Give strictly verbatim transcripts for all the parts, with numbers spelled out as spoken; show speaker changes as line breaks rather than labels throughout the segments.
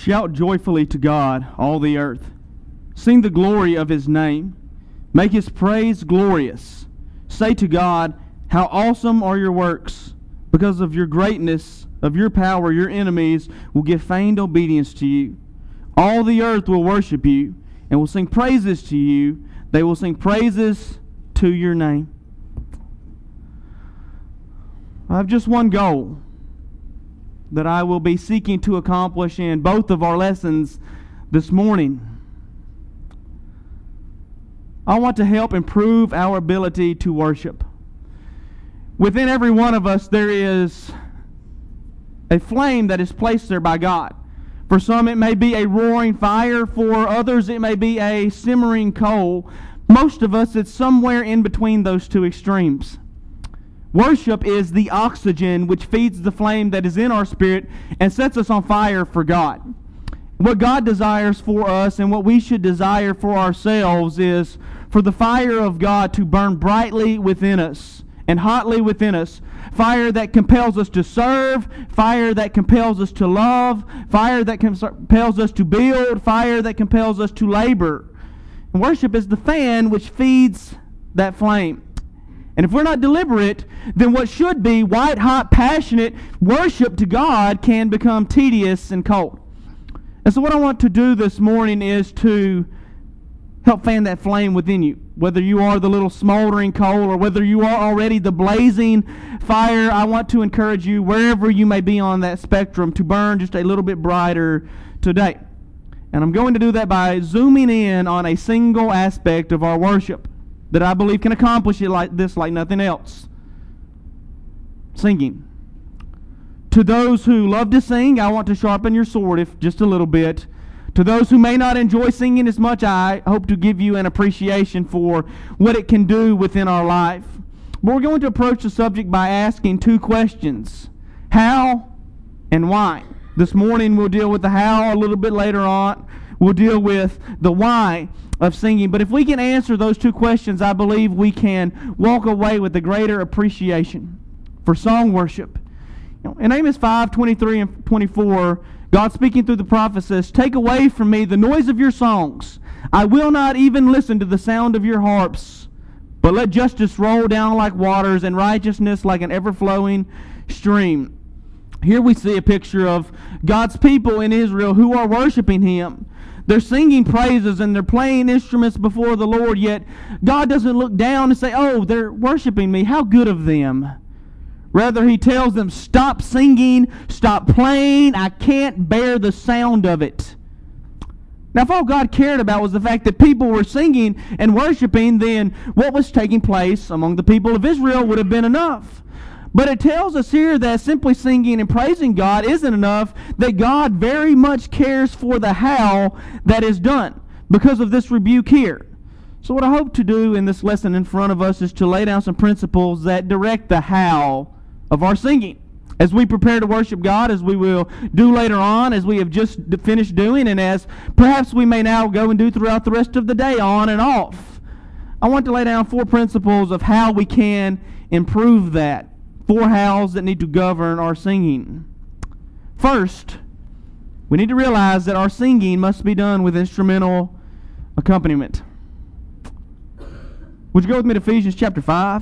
Shout joyfully to God, all the earth. Sing the glory of his name. Make his praise glorious. Say to God, how awesome are your works. Because of your greatness, of your power, your enemies will give feigned obedience to you. All the earth will worship you and will sing praises to you. They will sing praises to your name. I have just one goal that I will be seeking to accomplish in both of our lessons this morning. I want to help improve our ability to worship. Within every one of us, there is a flame that is placed there by God. For some, it may be a roaring fire. For others, it may be a simmering coal. Most of us, it's somewhere in between those two extremes. Worship is the oxygen which feeds the flame that is in our spirit and sets us on fire for God. What God desires for us and what we should desire for ourselves is for the fire of God to burn brightly within us and hotly within us. Fire that compels us to serve, fire that compels us to love, fire that compels us to build, fire that compels us to labor. And worship is the fan which feeds that flame. And if we're not deliberate, then what should be white-hot, passionate worship to God can become tedious and cold. And so what I want to do this morning is to help fan that flame within you. Whether you are the little smoldering coal or whether you are already the blazing fire, I want to encourage you, wherever you may be on that spectrum, to burn just a little bit brighter today. And I'm going to do that by zooming in on a single aspect of our worship that I believe can accomplish it like this, like nothing else. Singing. To those who love to sing, I want to sharpen your sword if just a little bit. To those who may not enjoy singing as much, I hope to give you an appreciation for what it can do within our life. But we're going to approach the subject by asking two questions. How and why? This morning we'll deal with the how. A little bit later on we'll deal with the why of singing. But if we can answer those two questions, I believe we can walk away with a greater appreciation for song worship. You know, in Amos five, twenty-three and twenty-four, God speaking through the prophet says, take away from me the noise of your songs. I will not even listen to the sound of your harps. But let justice roll down like waters and righteousness like an ever-flowing stream. Here we see a picture of God's people in Israel who are worshiping Him. They're singing praises and they're playing instruments before the Lord, yet God doesn't look down and say, oh, they're worshiping me. How good of them. Rather, He tells them, stop singing, stop playing. I can't bear the sound of it. Now, if all God cared about was the fact that people were singing and worshiping, then what was taking place among the people of Israel would have been enough. But it tells us here that simply singing and praising God isn't enough, that God very much cares for the how that is done because of this rebuke here. So what I hope to do in this lesson in front of us is to lay down some principles that direct the how of our singing. As we prepare to worship God, as we will do later on, as we have just finished doing, and as perhaps we may now go and do throughout the rest of the day on and off, I want to lay down four principles of how we can improve that. Four hows that need to govern our singing. First, we need to realize that our singing must be done with instrumental accompaniment. Would you go with me to Ephesians chapter five?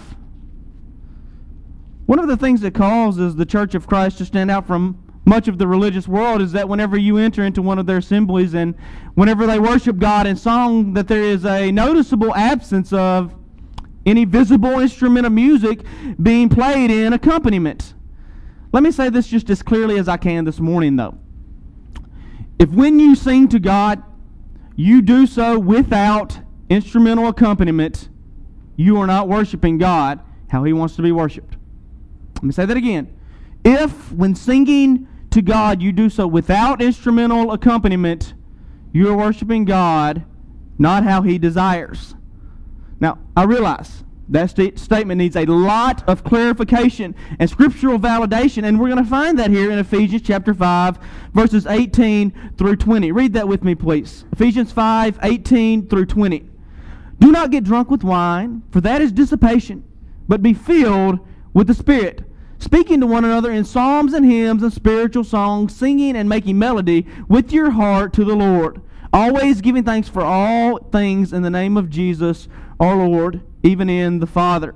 One of the things that causes the Church of Christ to stand out from much of the religious world is that whenever you enter into one of their assemblies and whenever they worship God in song, that there is a noticeable absence of any visible instrument of music being played in accompaniment. Let me say this just as clearly as I can this morning, though. If when you sing to God, you do so without instrumental accompaniment, you are not worshiping God how He wants to be worshiped. Let me say that again. If when singing to God, you do so without instrumental accompaniment, you are worshiping God not how He desires. Now, I realize that st- statement needs a lot of clarification and scriptural validation, and we're going to find that here in Ephesians chapter five, verses eighteen through twenty. Read that with me, please. Ephesians five, eighteen through twenty. Do not get drunk with wine, for that is dissipation, but be filled with the Spirit, speaking to one another in psalms and hymns and spiritual songs, singing and making melody with your heart to the Lord, always giving thanks for all things in the name of Jesus our Lord, even in the Father.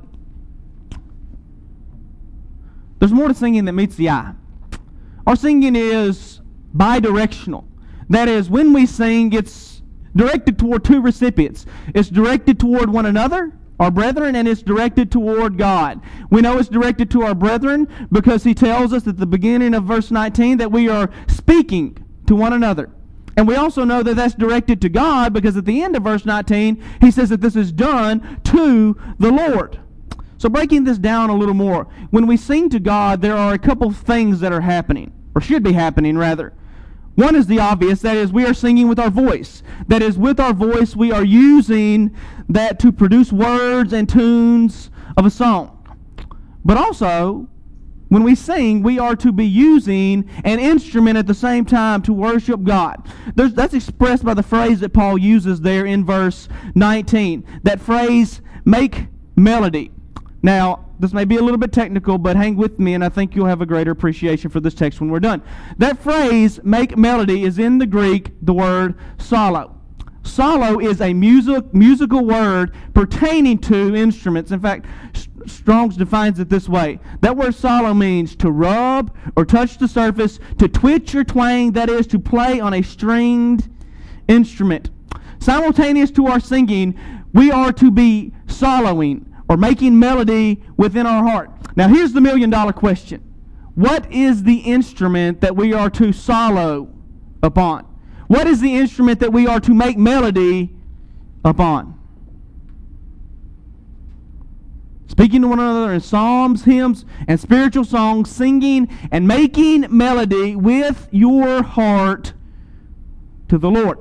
There's more to singing than meets the eye. Our singing is bidirectional. That is, when we sing, it's directed toward two recipients. It's directed toward one another, our brethren, and it's directed toward God. We know it's directed to our brethren because he tells us at the beginning of verse nineteen that we are speaking to one another. And we also know that that's directed to God because at the end of verse nineteen, he says that this is done to the Lord. So breaking this down a little more, when we sing to God, there are a couple of things that are happening, or should be happening rather. One is the obvious, that is, we are singing with our voice. That is, with our voice, we are using that to produce words and tunes of a song. But also, when we sing, we are to be using an instrument at the same time to worship God. There's, that's expressed by the phrase that Paul uses there in verse nineteen. That phrase, make melody. Now, this may be a little bit technical, but hang with me and I think you'll have a greater appreciation for this text when we're done. That phrase, make melody, is in the Greek the word psallo. Psallo is a music, musical word pertaining to instruments. In fact, Strong's defines it this way. That word psallo means to rub or touch the surface, to twitch or twang, that is, to play on a stringed instrument. Simultaneous to our singing, we are to be psalloing, or making melody within our heart. Now here's the million dollar question. What is the instrument that we are to psallo upon? What is the instrument that we are to make melody upon? Speaking to one another in psalms, hymns, and spiritual songs, singing and making melody with your heart to the Lord.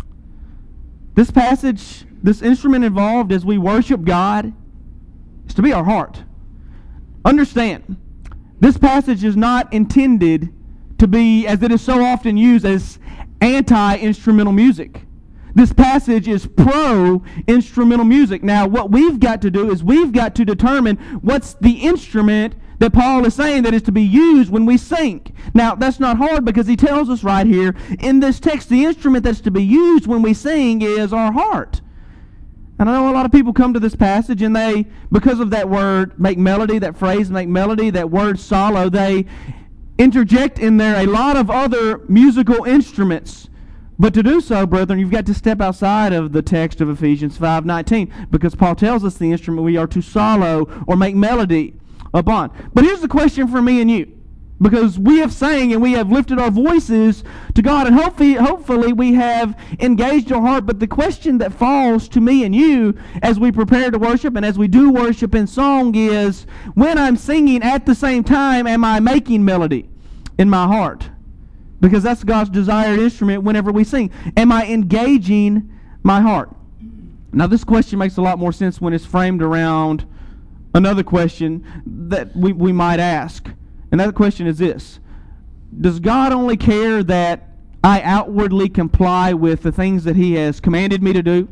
This passage, this instrument involved as we worship God, is to be our heart. Understand, this passage is not intended to be, as it is so often used, as anti-instrumental music. This passage is pro-instrumental music. Now, what we've got to do is we've got to determine what's the instrument that Paul is saying that is to be used when we sing. Now, that's not hard because he tells us right here in this text, the instrument that's to be used when we sing is our heart. And I know a lot of people come to this passage and they, because of that word, make melody, that phrase, make melody, that word psallo, they interject in there a lot of other musical instruments. But to do so, brethren, you've got to step outside of the text of Ephesians five nineteen, because Paul tells us the instrument we are to psallo or make melody upon. But here's the question for me and you. Because we have sang and we have lifted our voices to God, and hopefully, hopefully we have engaged our heart. But the question that falls to me and you as we prepare to worship and as we do worship in song is, when I'm singing at the same time, am I making melody in my heart? Because that's God's desired instrument whenever we sing. Am I engaging my heart? Now this question makes a lot more sense when it's framed around another question that we, we might ask. And that question is this: does God only care that I outwardly comply with the things that He has commanded me to do?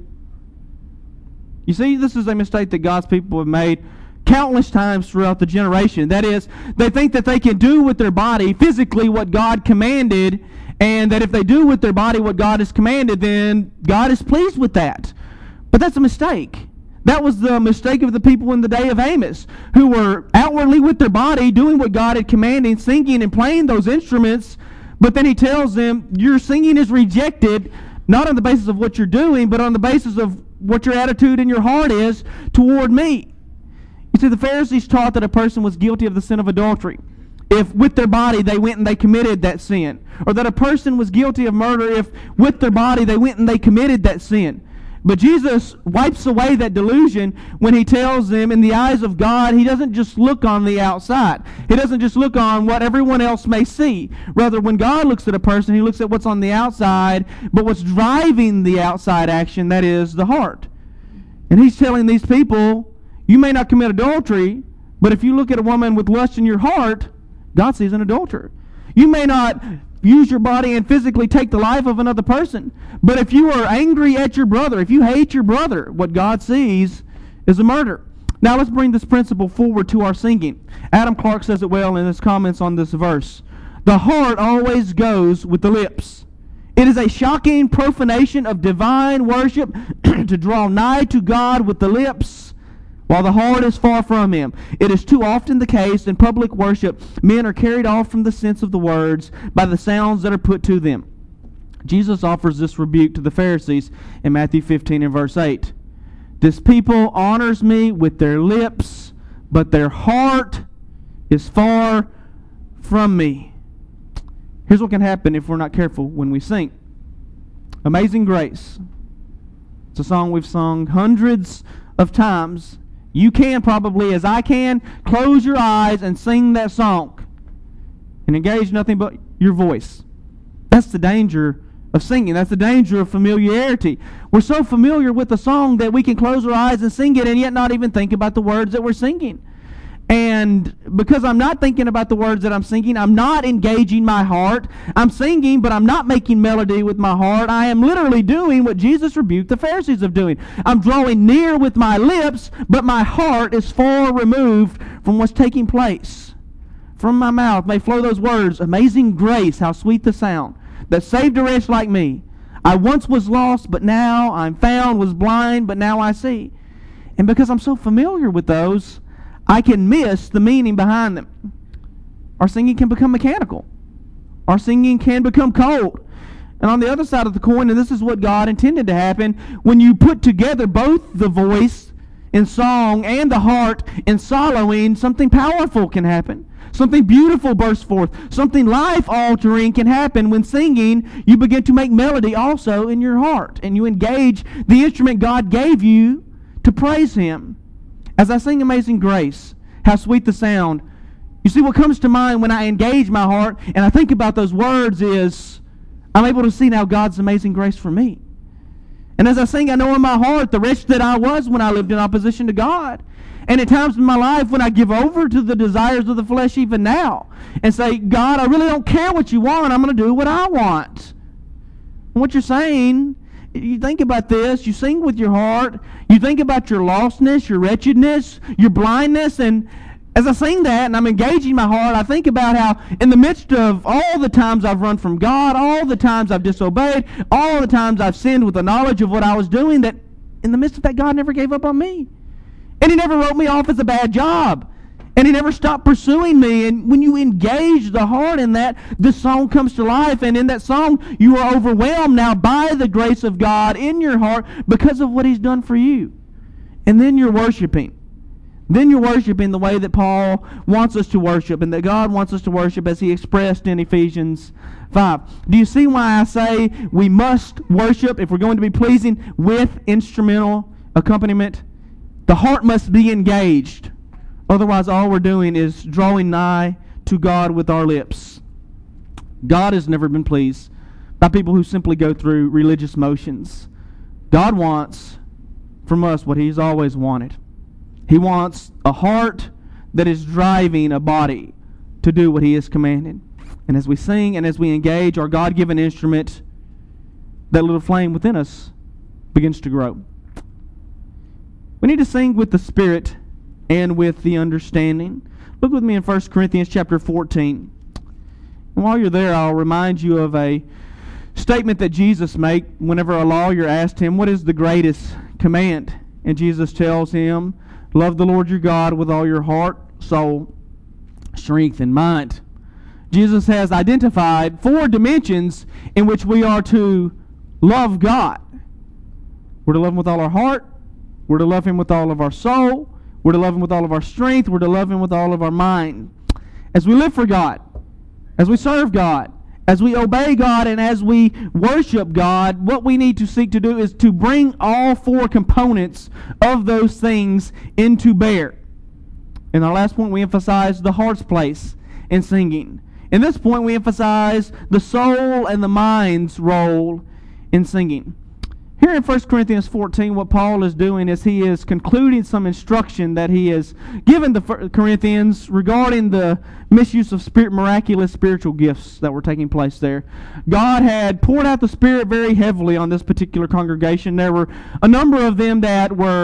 You see, this is a mistake that God's people have made countless times throughout the generation. That is, they think that they can do with their body physically what God commanded, and that if they do with their body what God has commanded, then God is pleased with that. But that's a mistake. That was the mistake of the people in the day of Amos, who were outwardly with their body doing what God had commanded, singing and playing those instruments, but then he tells them, your singing is rejected, not on the basis of what you're doing, but on the basis of what your attitude and your heart is toward me. You see, the Pharisees taught that a person was guilty of the sin of adultery if with their body they went and they committed that sin, or that a person was guilty of murder if with their body they went and they committed that sin. But Jesus wipes away that delusion when He tells them in the eyes of God, He doesn't just look on the outside. He doesn't just look on what everyone else may see. Rather, when God looks at a person, He looks at what's on the outside, but what's driving the outside action, that is the heart. And He's telling these people, you may not commit adultery, but if you look at a woman with lust in your heart, God sees an adulterer. You may not use your body and physically take the life of another person, but if you are angry at your brother, if you hate your brother, what God sees is a murder. Now let's bring this principle forward to our singing. Adam Clark says it well in his comments on this verse. The heart always goes with the lips. It is a shocking profanation of divine worship to draw nigh to God with the lips, while the heart is far from Him. It is too often the case in public worship, men are carried off from the sense of the words by the sounds that are put to them. Jesus offers this rebuke to the Pharisees in Matthew fifteen and verse eight. This people honors me with their lips, but their heart is far from me. Here's what can happen if we're not careful when we sing. Amazing Grace. It's a song we've sung hundreds of times. You can probably, as I can, close your eyes and sing that song and engage nothing but your voice. That's the danger of singing. That's the danger of familiarity. We're so familiar with the song that we can close our eyes and sing it and yet not even think about the words that we're singing. And because I'm not thinking about the words that I'm singing, I'm not engaging my heart. I'm singing, but I'm not making melody with my heart. I am literally doing what Jesus rebuked the Pharisees of doing. I'm drawing near with my lips, but my heart is far removed from what's taking place. From my mouth may flow those words, amazing grace, how sweet the sound that saved a wretch like me. I once was lost, but now I'm found, was blind, but now I see. And because I'm so familiar with those, I can miss the meaning behind them. Our singing can become mechanical. Our singing can become cold. And on the other side of the coin, and this is what God intended to happen, when you put together both the voice in song and the heart in soloing, something powerful can happen. Something beautiful bursts forth. Something life-altering can happen when singing. You begin to make melody also in your heart. And you engage the instrument God gave you to praise Him. As I sing Amazing Grace, how sweet the sound. You see, what comes to mind when I engage my heart and I think about those words is, I'm able to see now God's amazing grace for me. And as I sing, I know in my heart the wretch that I was when I lived in opposition to God. And at times in my life when I give over to the desires of the flesh even now and say, God, I really don't care what you want. I'm going to do what I want. And what you're saying, you think about this, you sing with your heart, you think about your lostness, your wretchedness, your blindness, and as I sing that and I'm engaging my heart, I think about how in the midst of all the times I've run from God, all the times I've disobeyed, all the times I've sinned with the knowledge of what I was doing, that in the midst of that, God never gave up on me. And He never wrote me off as a bad job. And He never stopped pursuing me. And when you engage the heart in that, the song comes to life. And in that song, you are overwhelmed now by the grace of God in your heart because of what He's done for you. And then you're worshiping. Then you're worshiping the way that Paul wants us to worship and that God wants us to worship as he expressed in Ephesians five. Do you see why I say we must worship if we're going to be pleasing with instrumental accompaniment? The heart must be engaged. Otherwise, all we're doing is drawing nigh to God with our lips. God has never been pleased by people who simply go through religious motions. God wants from us what He's always wanted. He wants a heart that is driving a body to do what He has commanded. And as we sing and as we engage our God-given instrument, that little flame within us begins to grow. We need to sing with the Spirit and with the understanding. Look with me in First Corinthians chapter fourteen. And while you're there, I'll remind you of a statement that Jesus made whenever a lawyer asked Him, what is the greatest command? And Jesus tells him, love the Lord your God with all your heart, soul, strength, and mind. Jesus has identified four dimensions in which we are to love God. We're to love Him with all our heart. We're to love Him with all of our soul. We're to love Him with all of our strength. We're to love Him with all of our mind. As we live for God, as we serve God, as we obey God, and as we worship God, what we need to seek to do is to bring all four components of those things into bear. In our last point, we emphasize the heart's place in singing. In this point, we emphasize the soul and the mind's role in singing. Here in First Corinthians fourteen, what Paul is doing is he is concluding some instruction that he has given the Corinthians regarding the misuse of spirit, miraculous spiritual gifts that were taking place there. God had poured out the Spirit very heavily on this particular congregation. There were a number of them that were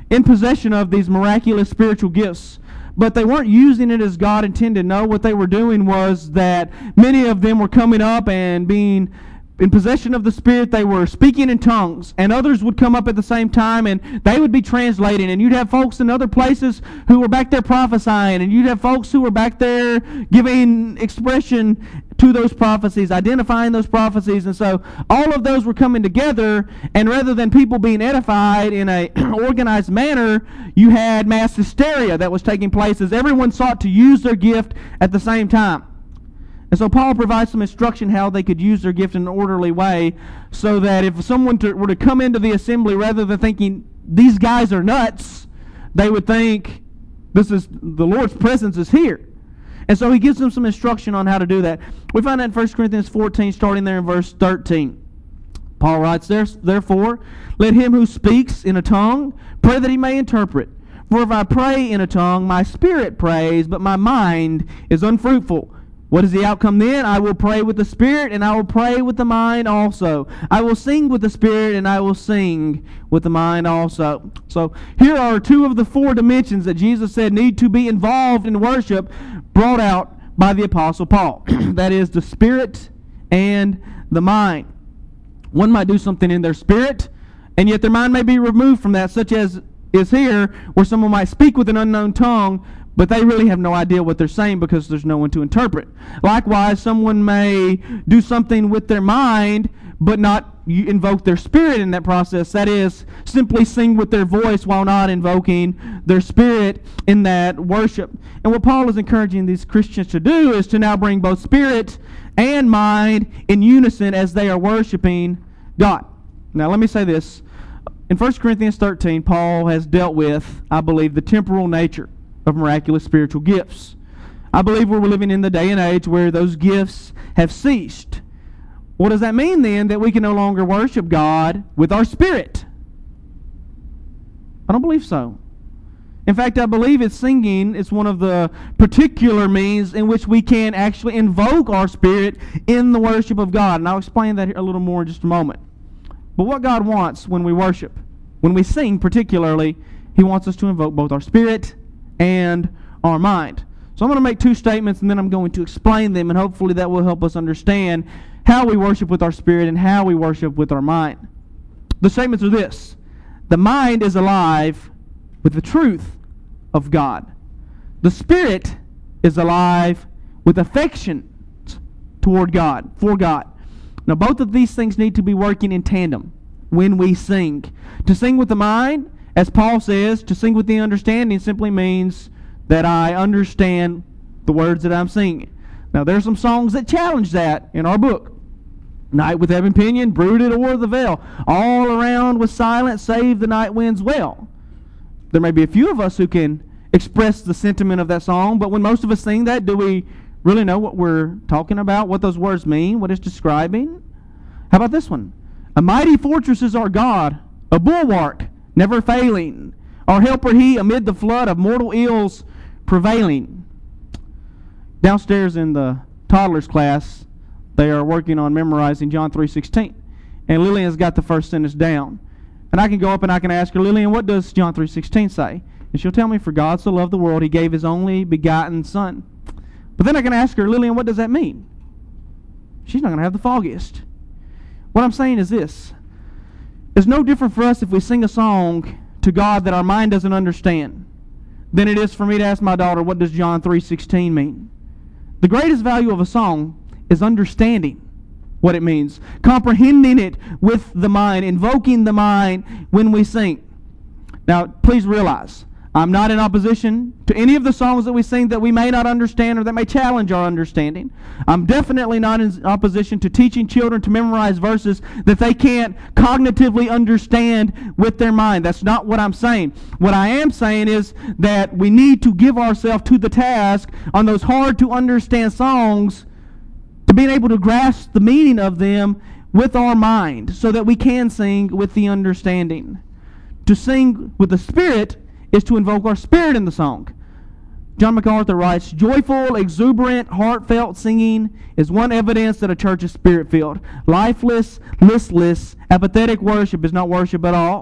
in possession of these miraculous spiritual gifts, but they weren't using it as God intended. No, what they were doing was that many of them were coming up and being in possession of the Spirit. They were speaking in tongues, and others would come up at the same time, and they would be translating, and you'd have folks in other places who were back there prophesying, and you'd have folks who were back there giving expression to those prophecies, identifying those prophecies. And so all of those were coming together, and rather than people being edified in a organized manner, you had mass hysteria that was taking place as everyone sought to use their gift at the same time. And so Paul provides some instruction how they could use their gift in an orderly way, so that if someone to, were to come into the assembly, rather than thinking, these guys are nuts, they would think, this is the Lord's presence is here. And so he gives them some instruction on how to do that. We find that in First Corinthians fourteen, starting there in verse thirteen. Paul writes, therefore, let him who speaks in a tongue pray that he may interpret. For if I pray in a tongue, my spirit prays, but my mind is unfruitful. What is the outcome then? I will pray with the Spirit, and I will pray with the mind also. I will sing with the Spirit, and I will sing with the mind also. So here are two of the four dimensions that Jesus said need to be involved in worship, brought out by the Apostle Paul. That is the Spirit and the mind. One might do something in their spirit, and yet their mind may be removed from that, such as is here, where someone might speak with an unknown tongue, but they really have no idea what they're saying because there's no one to interpret. Likewise, someone may do something with their mind, but not invoke their spirit in that process. That is, simply sing with their voice while not invoking their spirit in that worship. And what Paul is encouraging these Christians to do is to now bring both spirit and mind in unison as they are worshiping God. Now, let me say this. In First Corinthians thirteen, Paul has dealt with, I believe, the temporal nature of miraculous spiritual gifts. I believe we're living in the day and age where those gifts have ceased. What does that mean then? That we can no longer worship God with our spirit? I don't believe so. In fact, I believe it's singing is one of the particular means in which we can actually invoke our spirit in the worship of God. And I'll explain that a little more in just a moment. But what God wants when we worship, when we sing particularly, He wants us to invoke both our spirit and our mind. So I'm going to make two statements, and then I'm going to explain them, and hopefully that will help us understand how we worship with our spirit and how we worship with our mind. The statements are this: the mind is alive with the truth of God. The spirit is alive with affection toward God, for God. Now, both of these things need to be working in tandem when we sing. To sing with the mind, as Paul says, to sing with the understanding simply means that I understand the words that I'm singing. Now, there's some songs that challenge that in our book. Night with Evan Pinion, Brooded o'er the veil. All around was silent, save the night winds well. There may be a few of us who can express the sentiment of that song, but when most of us sing that, do we really know what we're talking about, what those words mean, what it's describing? How about this one? A mighty fortress is our God, a bulwark never failing. Our helper He amid the flood of mortal ills prevailing. Downstairs in the toddlers class, they are working on memorizing John three sixteen. And Lillian's got the first sentence down. And I can go up and I can ask her, Lillian, what does John three sixteen say? And she'll tell me, for God so loved the world, He gave His only begotten Son. But then I can ask her, Lillian, what does that mean? She's not going to have the foggiest. What I'm saying is this. It's no different for us if we sing a song to God that our mind doesn't understand than it is for me to ask my daughter, what does John three sixteen mean? The greatest value of a song is understanding what it means, comprehending it with the mind, invoking the mind when we sing. Now, please realize, I'm not in opposition to any of the songs that we sing that we may not understand or that may challenge our understanding. I'm definitely not in opposition to teaching children to memorize verses that they can't cognitively understand with their mind. That's not what I'm saying. What I am saying is that we need to give ourselves to the task on those hard to understand songs, to being able to grasp the meaning of them with our mind so that we can sing with the understanding. To sing with the Spirit is to invoke our spirit in the song. John MacArthur writes, joyful, exuberant, heartfelt singing is one evidence that a church is spirit-filled. Lifeless, listless, apathetic worship is not worship at all.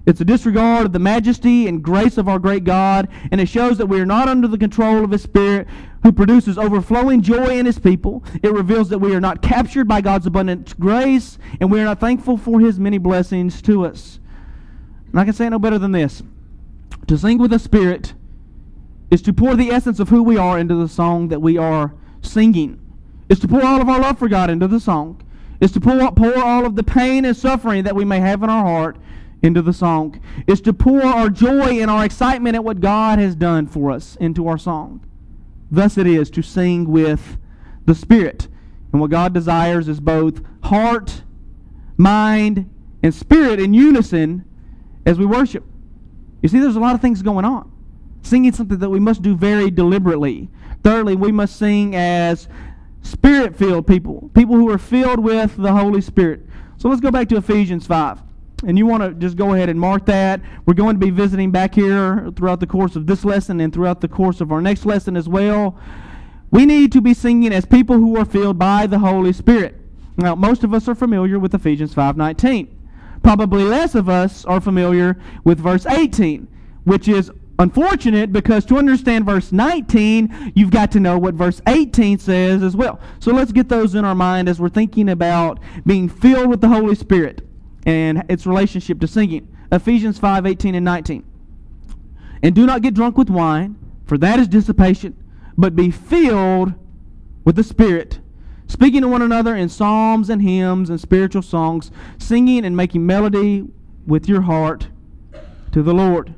It's a disregard of the majesty and grace of our great God, and it shows that we are not under the control of His Spirit, who produces overflowing joy in His people. It reveals that we are not captured by God's abundant grace, and we are not thankful for His many blessings to us. And I can say it no better than this. To sing with the Spirit is to pour the essence of who we are into the song that we are singing. It's to pour all of our love for God into the song. It's to pour, pour all of the pain and suffering that we may have in our heart into the song. It's to pour our joy and our excitement at what God has done for us into our song. Thus it is to sing with the Spirit. And what God desires is both heart, mind, and spirit in unison as we worship. You see, there's a lot of things going on. Singing is something that we must do very deliberately. Thirdly, we must sing as Spirit-filled people, people who are filled with the Holy Spirit. So let's go back to Ephesians five. And you want to just go ahead and mark that. We're going to be visiting back here throughout the course of this lesson and throughout the course of our next lesson as well. We need to be singing as people who are filled by the Holy Spirit. Now, most of us are familiar with Ephesians five nineteen. Probably less of us are familiar with verse eighteen, which is unfortunate because to understand verse nineteen, you've got to know what verse eighteen says as well. So let's get those in our mind as we're thinking about being filled with the Holy Spirit and its relationship to singing. Ephesians five eighteen and nineteen. And do not get drunk with wine, for that is dissipation, but be filled with the Spirit, speaking to one another in psalms and hymns and spiritual songs, singing and making melody with your heart to the Lord.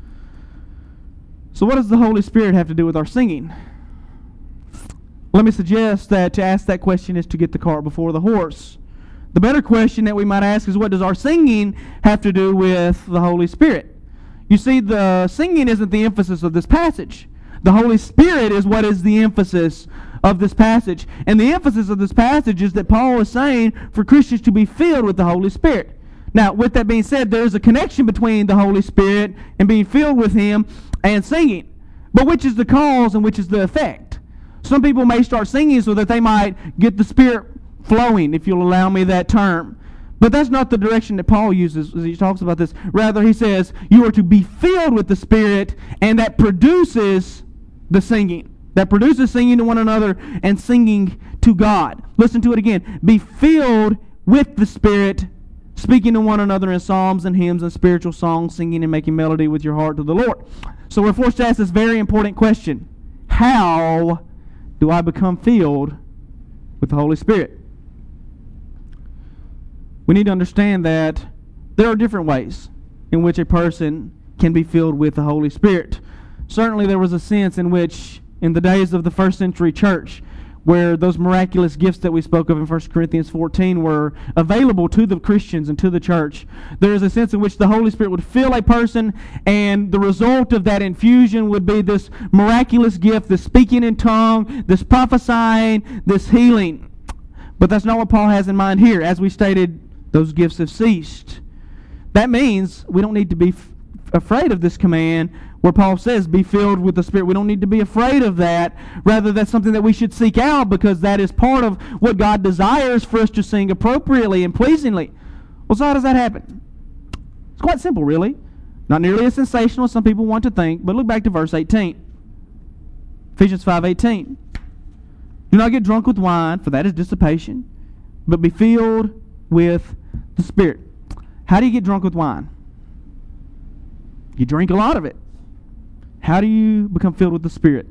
So what does the Holy Spirit have to do with our singing? Let me suggest that to ask that question is to get the cart before the horse. The better question that we might ask is, what does our singing have to do with the Holy Spirit? You see, the singing isn't the emphasis of this passage. The Holy Spirit is what is the emphasis of this passage. And the emphasis of this passage is that Paul is saying for Christians to be filled with the Holy Spirit. Now, with that being said, there's a connection between the Holy Spirit and being filled with Him and singing. But which is the cause and which is the effect? Some people may start singing so that they might get the Spirit flowing, if you'll allow me that term. But that's not the direction that Paul uses as he talks about this. Rather, he says, you are to be filled with the Spirit, and that produces the singing. That produces singing to one another and singing to God. Listen to it again. Be filled with the Spirit, speaking to one another in psalms and hymns and spiritual songs, singing and making melody with your heart to the Lord. So we're forced to ask this very important question. How do I become filled with the Holy Spirit? We need to understand that there are different ways in which a person can be filled with the Holy Spirit. Certainly there was a sense in which, in the days of the first century church, where those miraculous gifts that we spoke of in First Corinthians fourteen were available to the Christians and to the church, there is a sense in which the Holy Spirit would fill a person, and the result of that infusion would be this miraculous gift, this speaking in tongue, this prophesying, this healing. But that's not what Paul has in mind here. As we stated, those gifts have ceased. That means we don't need to be f- afraid of this command where Paul says, be filled with the Spirit. We don't need to be afraid of that. Rather, that's something that we should seek out, because that is part of what God desires for us to sing appropriately and pleasingly. Well, so how does that happen? It's quite simple, really. Not nearly as sensational as some people want to think, but look back to verse eighteen. Ephesians five eighteen. Do not get drunk with wine, for that is dissipation, but be filled with the Spirit. How do you get drunk with wine? You drink a lot of it. How do you become filled with the Spirit?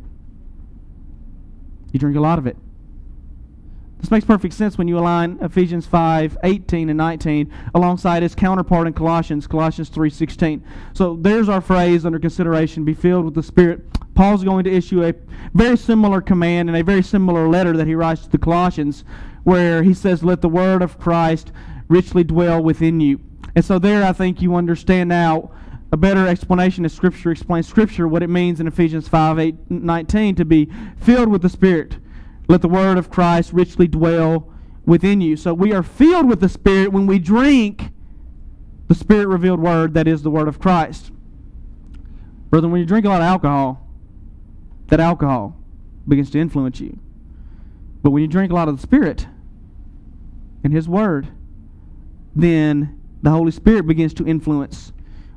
You drink a lot of it. This makes perfect sense when you align Ephesians five eighteen and nineteen alongside its counterpart in Colossians, Colossians three sixteen. So there's our phrase under consideration, be filled with the Spirit. Paul's going to issue a very similar command in a very similar letter that he writes to the Colossians, where he says, let the word of Christ richly dwell within you. And so there I think you understand now a better explanation as Scripture explains Scripture, what it means in Ephesians five eight nineteen to be filled with the Spirit. Let the word of Christ richly dwell within you. So we are filled with the Spirit when we drink the Spirit-revealed word that is the word of Christ. Brother, when you drink a lot of alcohol, that alcohol begins to influence you. But when you drink a lot of the Spirit and His word, then the Holy Spirit begins to influence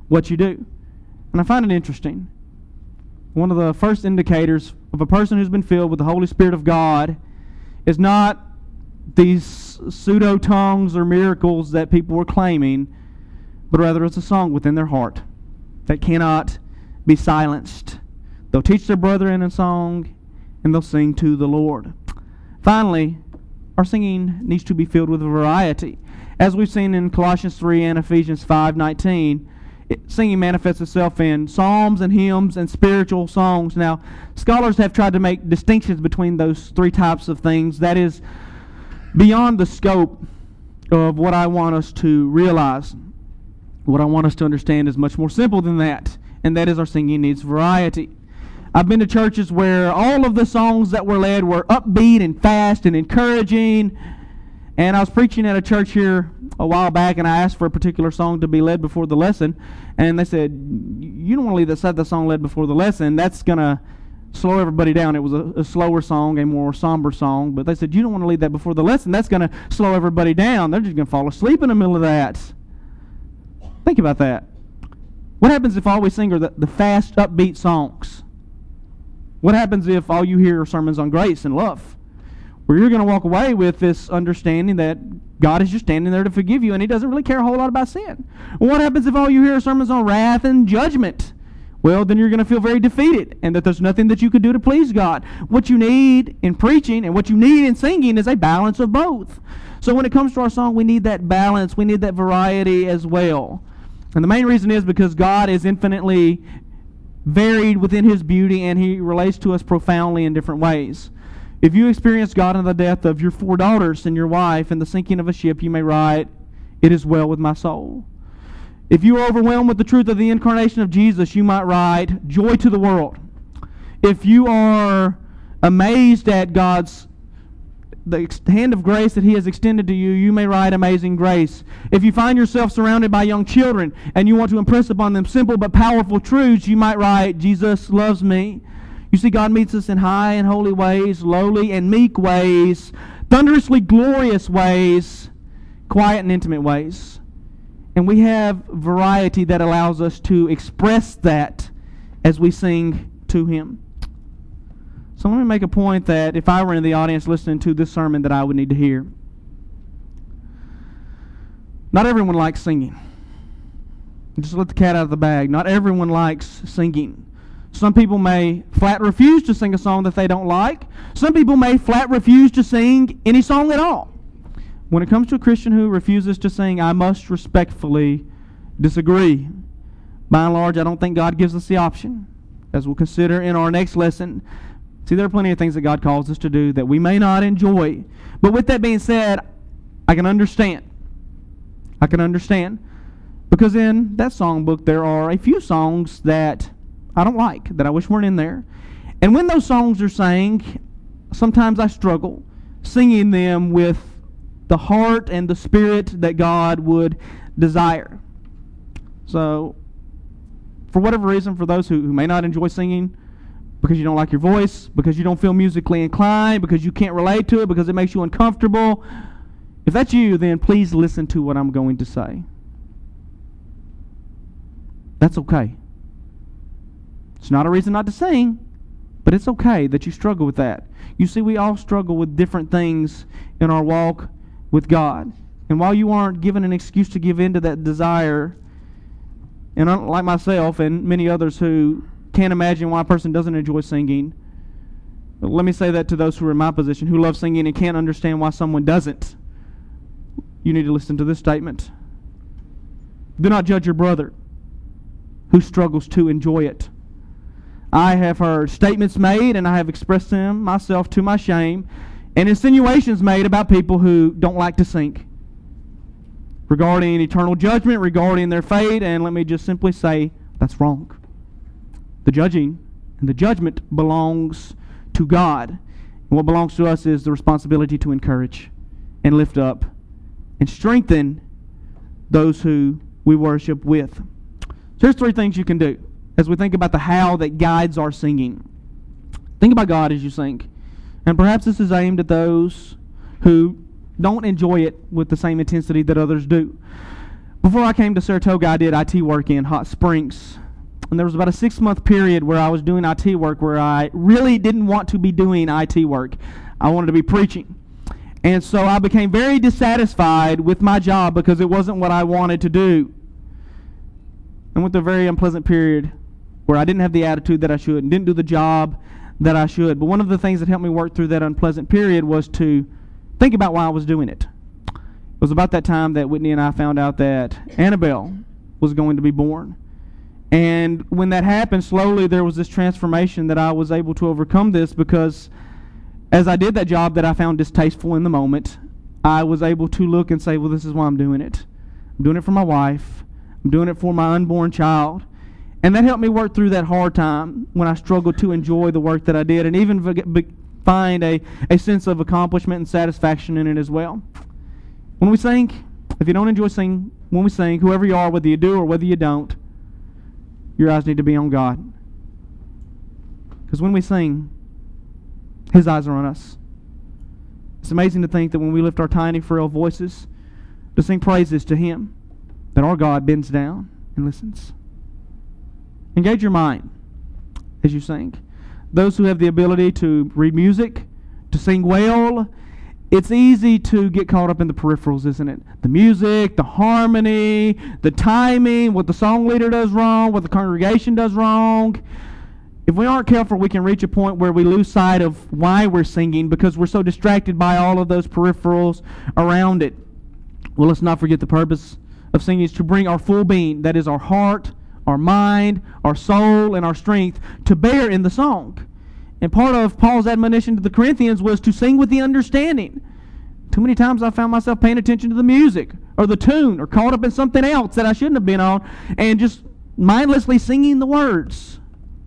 what you do. And I find it interesting. One of the first indicators of a person who's been filled with the Holy Spirit of God is not these pseudo-tongues or miracles that people were claiming, but rather it's a song within their heart that cannot be silenced. They'll teach their brethren in song, and they'll sing to the Lord. Finally, our singing needs to be filled with variety. As we've seen in Colossians three and Ephesians five nineteen, it, singing manifests itself in psalms and hymns and spiritual songs. Now, scholars have tried to make distinctions between those three types of things. That is beyond the scope of what I want us to realize. What I want us to understand is much more simple than that, and that is our singing needs variety. I've been to churches where all of the songs that were led were upbeat and fast and encouraging. And I was preaching at a church here a while back, and I asked for a particular song to be led before the lesson. And they said, you don't want to leave the, the song led before the lesson. That's going to slow everybody down. It was a, a slower song, a more somber song. But they said, you don't want to lead that before the lesson. That's going to slow everybody down. They're just going to fall asleep in the middle of that. Think about that. What happens if all we sing are the, the fast, upbeat songs? What happens if all you hear are sermons on grace and love? Where you're going to walk away with this understanding that God is just standing there to forgive you, and He doesn't really care a whole lot about sin. Well, what happens if all you hear are sermons on wrath and judgment? Well, then you're going to feel very defeated, and that there's nothing that you can do to please God. What you need in preaching and what you need in singing is a balance of both. So when it comes to our song, we need that balance. We need that variety as well. And the main reason is because God is infinitely varied within His beauty, and He relates to us profoundly in different ways. If you experience God in the death of your four daughters and your wife and the sinking of a ship, you may write, "It is well with my soul." If you are overwhelmed with the truth of the incarnation of Jesus, you might write, "Joy to the world." If you are amazed at God's the hand of grace that He has extended to you, you may write "Amazing Grace." If you find yourself surrounded by young children and you want to impress upon them simple but powerful truths, you might write "Jesus loves me." You see, God meets us in high and holy ways, lowly and meek ways, thunderously glorious ways, quiet and intimate ways. And we have variety that allows us to express that as we sing to Him. So let me make a point that if I were in the audience listening to this sermon that I would need to hear. Not everyone likes singing. Just let the cat out of the bag. Not everyone likes singing. Some people may flat refuse to sing a song that they don't like. Some people may flat refuse to sing any song at all. When it comes to a Christian who refuses to sing, I must respectfully disagree. By and large, I don't think God gives us the option, as we'll consider in our next lesson. See, there are plenty of things that God calls us to do that we may not enjoy. But with that being said, I can understand. I can understand. Because in that songbook, there are a few songs that I don't like, that I wish weren't in there. And when those songs are sang, sometimes I struggle singing them with the heart and the spirit that God would desire. So, for whatever reason, for those who, who may not enjoy singing, because you don't like your voice, because you don't feel musically inclined, because you can't relate to it, because it makes you uncomfortable, if that's you, then please listen to what I'm going to say. That's okay. It's not a reason not to sing, but it's okay that you struggle with that. You see, we all struggle with different things in our walk with God. And while you aren't given an excuse to give in to that desire, and like myself and many others who can't imagine why a person doesn't enjoy singing, let me say that to those who are in my position, who love singing and can't understand why someone doesn't. You need to listen to this statement. Do not judge your brother who struggles to enjoy it. I have heard statements made, and I have expressed them myself to my shame, and insinuations made about people who don't like to sing, regarding eternal judgment, regarding their fate, and let me just simply say, that's wrong. The judging and the judgment belongs to God. And what belongs to us is the responsibility to encourage and lift up and strengthen those who we worship with. So here's three things you can do as we think about the how that guides our singing. Think about God as you sing. And perhaps this is aimed at those who don't enjoy it with the same intensity that others do. Before I came to Saratoga, I did I T work in Hot Springs. And there was about a six-month period where I was doing I T work where I really didn't want to be doing I T work. I wanted to be preaching. And so I became very dissatisfied with my job because it wasn't what I wanted to do. And went through a very unpleasant period where I didn't have the attitude that I should and didn't do the job that I should. But one of the things that helped me work through that unpleasant period was to think about why I was doing it. It was about that time that Whitney and I found out that Annabelle was going to be born. And when that happened, slowly there was this transformation that I was able to overcome this, because as I did that job that I found distasteful in the moment, I was able to look and say, well, this is why I'm doing it. I'm doing it for my wife. I'm doing it for my unborn child. And that helped me work through that hard time when I struggled to enjoy the work that I did, and even v- find a, a sense of accomplishment and satisfaction in it as well. When we sing, if you don't enjoy singing, when we sing, whoever you are, whether you do or whether you don't, your eyes need to be on God. Because when we sing, His eyes are on us. It's amazing to think that when we lift our tiny, frail voices to sing praises to Him, that our God bends down and listens. Engage your mind as you sing. Those who have the ability to read music, to sing well, it's easy to get caught up in the peripherals, isn't it? The music, the harmony, the timing, what the song leader does wrong, what the congregation does wrong. If we aren't careful, we can reach a point where we lose sight of why we're singing because we're so distracted by all of those peripherals around it. Well, let's not forget the purpose of singing is to bring our full being, that is our heart, our mind, our soul, and our strength to bear in the song. And part of Paul's admonition to the Corinthians was to sing with the understanding. Too many times I found myself paying attention to the music or the tune or caught up in something else that I shouldn't have been on and just mindlessly singing the words.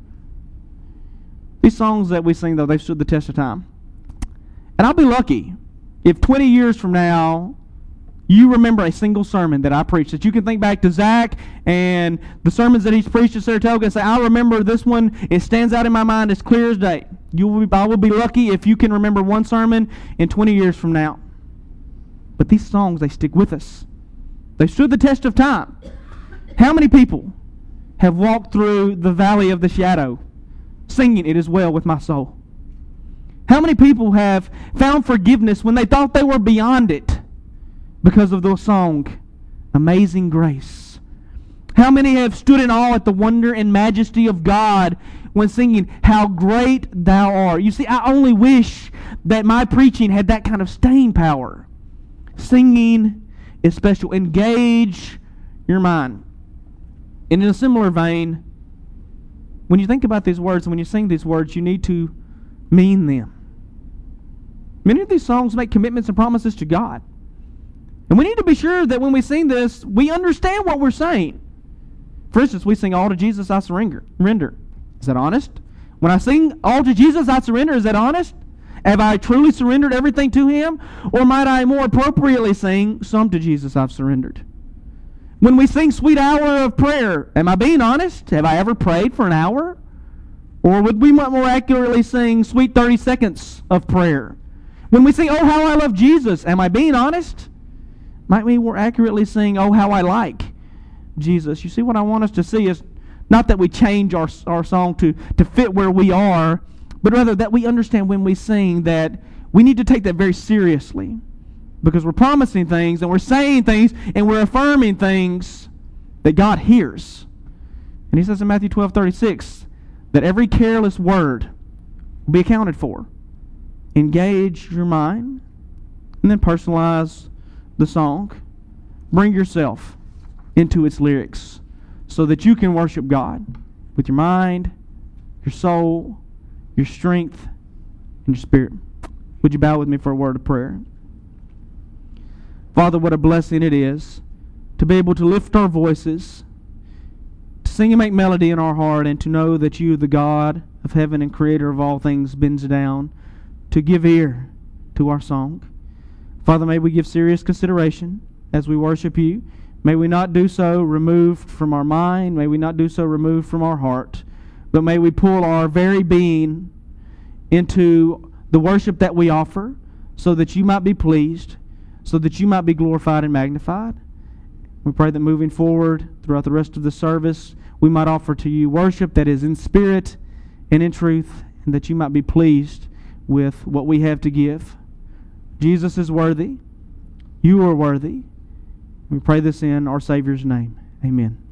These songs that we sing, though, they've stood the test of time. And I'll be lucky if twenty years from now you remember a single sermon that I preached, that you can think back to Zach and the sermons that he's preached at Saratoga and say, I remember this one, it stands out in my mind as clear as day. You will be, I will be lucky if you can remember one sermon in twenty years from now. But these songs, they stick with us. They stood the test of time. How many people have walked through the valley of the shadow singing, "It is well with my soul"? How many people have found forgiveness when they thought they were beyond it because of the song, "Amazing Grace"? How many have stood in awe at the wonder and majesty of God when singing, "How great thou art"? You see, I only wish that my preaching had that kind of staying power. Singing is special. Engage your mind. And in a similar vein, when you think about these words and when you sing these words, you need to mean them. Many of these songs make commitments and promises to God. And we need to be sure that when we sing this, we understand what we're saying. For instance, we sing, "All to Jesus I surrender." Render. Is that honest? When I sing, "All to Jesus I surrender," is that honest? Have I truly surrendered everything to Him? Or might I more appropriately sing, "Some to Jesus I've surrendered"? When we sing "Sweet Hour of Prayer," am I being honest? Have I ever prayed for an hour? Or would we more accurately sing "Sweet thirty seconds of prayer"? When we sing, "Oh, how I love Jesus," am I being honest? Might we more accurately sing, "Oh, how I like Jesus"? You see, what I want us to see is not that we change our, our song to, to fit where we are, but rather that we understand when we sing that we need to take that very seriously, because we're promising things and we're saying things and we're affirming things that God hears. And He says in Matthew twelve thirty-six that every careless word will be accounted for. Engage your mind and then personalize the song. Bring yourself into its lyrics so that you can worship God with your mind, your soul, your strength, and your spirit. Would you bow with me for a word of prayer? Father, what a blessing it is to be able to lift our voices, to sing and make melody in our heart, and to know that You, the God of heaven and creator of all things, bends down to give ear to our song. Father, may we give serious consideration as we worship You. May we not do so removed from our mind. May we not do so removed from our heart. But may we pull our very being into the worship that we offer so that You might be pleased, so that You might be glorified and magnified. We pray that moving forward throughout the rest of the service, we might offer to you worship that is in spirit and in truth, and that you might be pleased with what we have to give. Jesus is worthy. You are worthy. We pray this in our Savior's name. Amen.